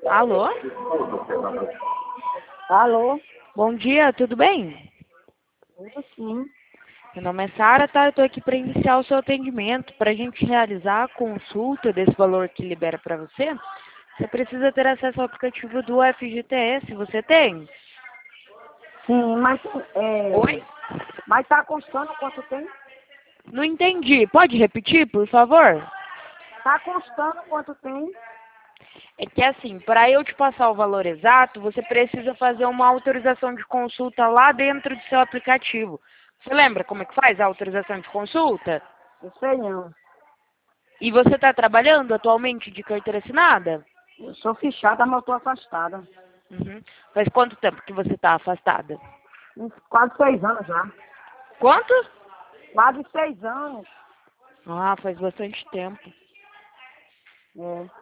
Alô? Alô? Bom dia, tudo bem? Tudo sim. Meu nome é Sara, tá? Eu tô aqui para iniciar o seu atendimento. Para a gente realizar a consulta desse valor que libera para você, você precisa ter acesso ao aplicativo do FGTS. Você tem? Sim, mas, Oi? mas tá constando quanto tem? Não entendi. Pode repetir, por favor? Tá constando quanto tem? É que assim, para eu te passar o valor exato, você precisa fazer uma autorização de consulta lá dentro do seu aplicativo. Você lembra como é que faz a autorização de consulta? Eu sei não. E você está trabalhando atualmente de carteira assinada? Eu sou fichada, mas eu tô afastada. Uhum. Faz quanto tempo que você está afastada? Uns quase 6 anos já. Quanto? Quase 6 anos. Ah, faz bastante tempo. É.